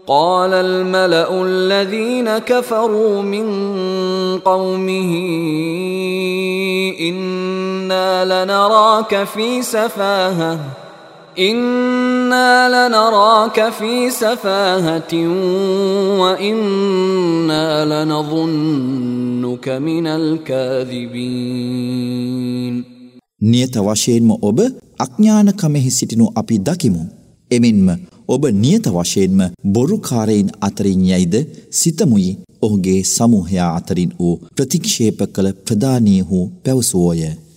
قال الملأ الذين كفروا من قومه إنا لنراك في سفاهة وإنا لنظنك من الكاذبين. නියත වශයෙන්ම ඔබ අඥානකමෙහි සිටිනු අපි දකිමු. එමෙන්ම ඔබ නියත වශයෙන්ම බොරුකාරයින් අතරින් යයිද සිතමුයි. ඔහුගේ සමූහයා අතරින් වූ ප්‍රතික්ෂේප කළ ප්‍රධානීහු පැවසුවෝය.